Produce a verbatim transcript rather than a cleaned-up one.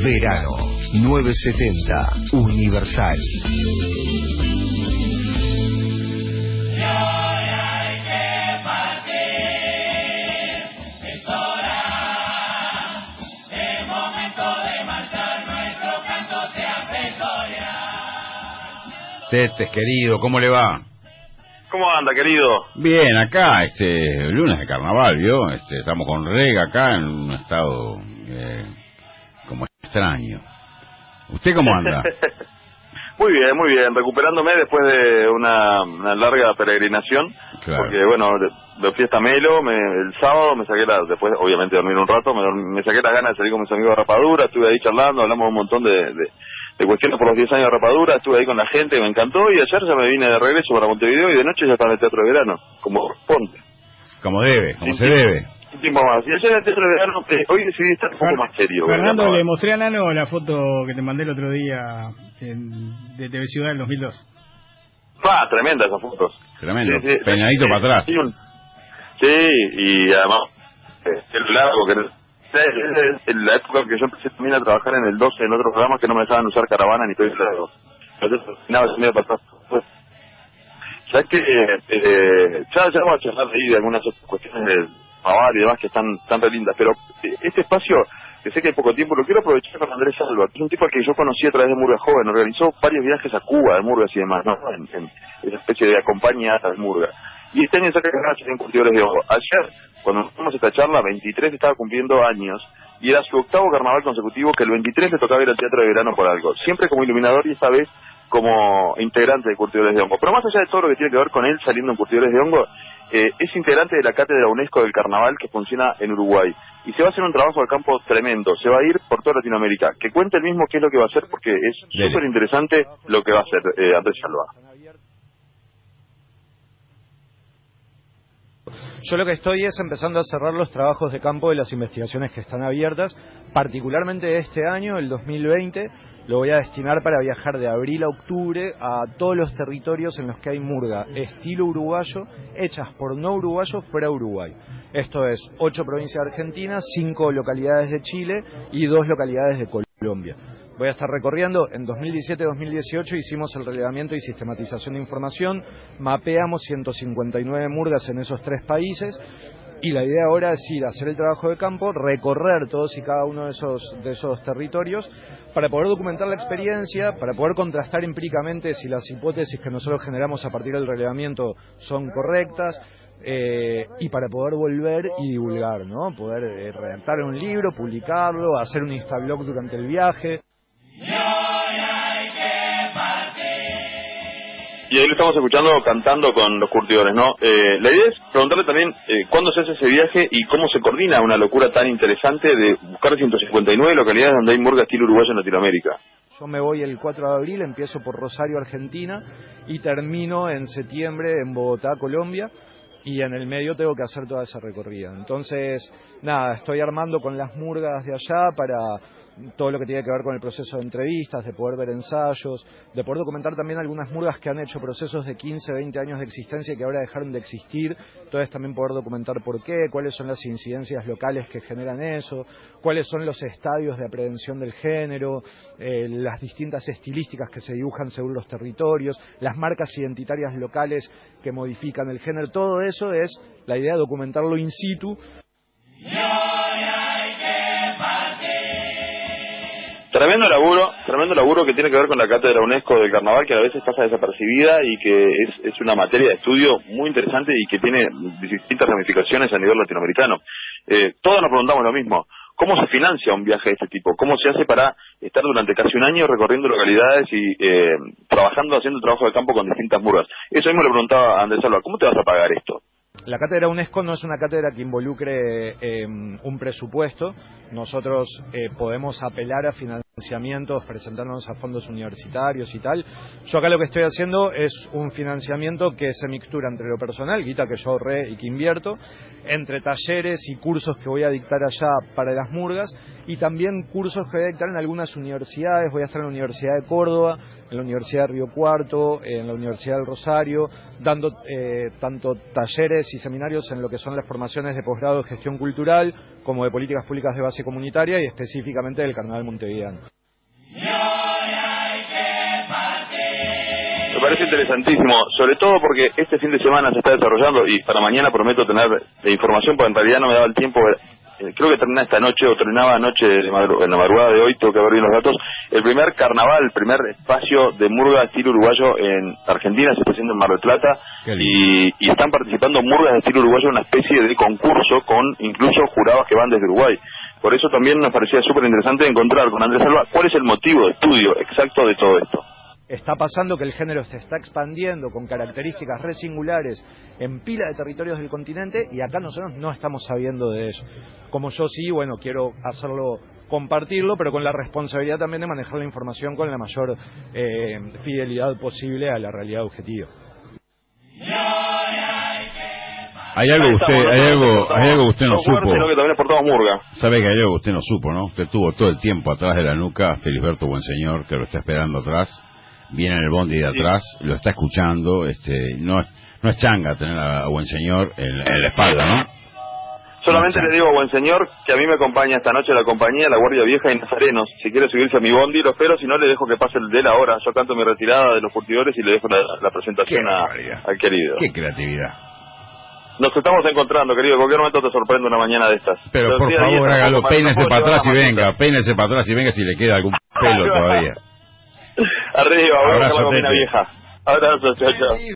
Verano novecientos setenta Universal. Tetes, querido, ¿cómo le va? ¿Cómo anda, querido? Bien, acá, este, lunes de carnaval, ¿vio? Este, estamos con Rega acá en un estado eh, como extraño. ¿Usted cómo anda? Muy bien, muy bien, recuperándome después de una, una larga peregrinación, claro. Porque bueno, de, de fiesta Melo, me, el sábado me saqué la, después obviamente dormir un rato, me, me saqué la ganas de salir con mis amigos de Rapadura, estuve ahí charlando, hablamos un montón de... de de cuestiones por los diez años de Rapadura, estuve ahí con la gente, me encantó, y ayer ya me vine de regreso para Montevideo y de noche ya estaba en el Teatro de Verano, como corresponde. Como debe, como sí, se sí, debe. Un tiempo más. Y ayer en el Teatro de Verano, eh, hoy decidí estar un poco más serio. Fernando, le mostré a Nano la foto que te mandé el otro día en, de T V Ciudad del dos mil dos. Ah, tremenda esas fotos. Tremendo, sí, sí, peinadito sí, para atrás. Sí, un, sí, y además, eh, el largo que... En la época que yo empecé también a trabajar en el doce, en otros programas que no me dejaban usar caravana ni todo eso. Entonces, nada, se me iba a pasar. ¿Sabes qué? Eh, ya, ya vamos a charlar ahí de algunas otras cuestiones del Pavar y demás que están tan re lindas, pero este espacio, que sé que hay poco tiempo, lo quiero aprovechar con Andrés Alba, que es un tipo al que yo conocí a través de Murga Joven, organizó varios viajes a Cuba de Murgas y demás, ¿no? En, en esa especie de acompañada de Murga. Y este año saca ganas en Curtidores de Hongo. Ayer, cuando tuvimos esta charla, veintitrés estaba cumpliendo años, y era su octavo carnaval consecutivo que el veintitrés le tocaba ir al Teatro de Verano por algo. Siempre como iluminador y esta vez como integrante de Curtidores de Hongo. Pero más allá de todo lo que tiene que ver con él saliendo en Curtidores de Hongo, eh, es integrante de la Cátedra UNESCO del Carnaval que funciona en Uruguay. Y se va a hacer un trabajo de campo tremendo. Se va a ir por toda Latinoamérica. Que cuente el mismo qué es lo que va a hacer, porque es súper interesante lo que va a hacer eh, Andrés Alba. Yo lo que estoy es empezando a cerrar los trabajos de campo de las investigaciones que están abiertas, particularmente este año, el dos mil veinte, lo voy a destinar para viajar de abril a octubre a todos los territorios en los que hay murga, estilo uruguayo, hechas por no uruguayos fuera de Uruguay. Esto es ocho provincias de Argentina, cinco localidades de Chile y dos localidades de Colombia. Voy a estar recorriendo, en dos mil diecisiete dos mil dieciocho hicimos el relevamiento y sistematización de información, mapeamos ciento cincuenta y nueve murgas en esos tres países, y la idea ahora es ir a hacer el trabajo de campo, recorrer todos y cada uno de esos, de esos territorios, para poder documentar la experiencia, para poder contrastar empíricamente si las hipótesis que nosotros generamos a partir del relevamiento son correctas, Eh, y para poder volver y divulgar, ¿no? Poder eh, redactar un libro, publicarlo, hacer un instablog durante el viaje. Y ahí lo estamos escuchando cantando con los curtidores, ¿no? Eh, la idea es preguntarle también eh, cuándo se hace ese viaje y cómo se coordina una locura tan interesante de buscar ciento cincuenta y nueve localidades donde hay murga estilo uruguayo en Latinoamérica. Yo me voy el cuatro de abril, empiezo por Rosario, Argentina, y termino en septiembre en Bogotá, Colombia. Y en el medio tengo que hacer toda esa recorrida. Entonces, nada, estoy armando con las murgas de allá para todo lo que tiene que ver con el proceso de entrevistas, de poder ver ensayos, de poder documentar también algunas murgas que han hecho procesos de quince, veinte años de existencia y que ahora dejaron de existir. Entonces también poder documentar por qué, cuáles son las incidencias locales que generan eso, cuáles son los estadios de aprehensión del género, eh, las distintas estilísticas que se dibujan según los territorios, las marcas identitarias locales que modifican el género. Todo eso es la idea de documentarlo in situ. Tremendo laburo, tremendo laburo que tiene que ver con la Cátedra UNESCO del Carnaval, que a veces pasa desapercibida y que es, es una materia de estudio muy interesante y que tiene distintas ramificaciones a nivel latinoamericano. Eh, todos nos preguntamos lo mismo. ¿Cómo se financia un viaje de este tipo? ¿Cómo se hace para estar durante casi un año recorriendo localidades y eh, trabajando, haciendo trabajo de campo con distintas murgas? Eso mismo le preguntaba a Andrés Alba, ¿cómo te vas a pagar esto? La cátedra UNESCO no es una cátedra que involucre eh, un presupuesto. Nosotros eh, podemos apelar a financiar financiamientos, presentándonos a fondos universitarios y tal. Yo acá lo que estoy haciendo es un financiamiento que se mixtura entre lo personal, guita que yo ahorré y que invierto, entre talleres y cursos que voy a dictar allá para las murgas, y también cursos que voy a dictar en algunas universidades. Voy a estar en la Universidad de Córdoba, en la Universidad de Río Cuarto, en la Universidad del Rosario, dando eh, tanto talleres y seminarios en lo que son las formaciones de posgrado de gestión cultural, como de políticas públicas de base comunitaria, y específicamente del Carnaval montevideano. Me parece interesantísimo, sobre todo porque este fin de semana se está desarrollando, y para mañana prometo tener la información, porque en realidad no me daba el tiempo. Eh, creo que termina esta noche, o terminaba anoche, en la madrugada de hoy, tengo que ver bien los datos, el primer carnaval, el primer espacio de murga estilo uruguayo en Argentina, se está haciendo en Mar del Plata, y, y están participando murgas de estilo uruguayo en una especie de concurso con incluso jurados que van desde Uruguay. Por eso también nos parecía súper interesante encontrar con Andrés Alba cuál es el motivo de estudio exacto de todo esto. Está pasando que el género se está expandiendo con características re singulares en pila de territorios del continente, y acá nosotros no estamos sabiendo de eso. Como yo sí, bueno, quiero hacerlo, compartirlo, pero con la responsabilidad también de manejar la información con la mayor eh, fidelidad posible a la realidad objetiva. Hay algo que usted, hay algo, hay algo que usted no supo. Sino que también exportamos murga. Sabe que hay algo que usted no supo, ¿no? Usted tuvo todo el tiempo atrás de la nuca a Felisberto Buenseñor, que lo está esperando atrás. Viene en el bondi de atrás, sí. Lo está escuchando. Este, no, no es changa tener a Buenseñor en, en la espalda, ¿no? Solamente no le digo a Buenseñor que a mí me acompaña esta noche la compañía, la Guardia Vieja y Nazarenos. Si quiere subirse a mi bondi, lo espero. Si no, le dejo que pase el de él ahora. Yo canto mi retirada de los curtidores y le dejo la, la presentación a, al querido. Qué creatividad. Nos estamos encontrando, querido. En cualquier momento te sorprende una mañana de estas. Pero, Pero por favor, hágalo. Peínese para atrás y venga. Peínese para atrás y venga si le queda algún pelo todavía. Arriba, abrazo, la vieja. Abrazo, chao, chao.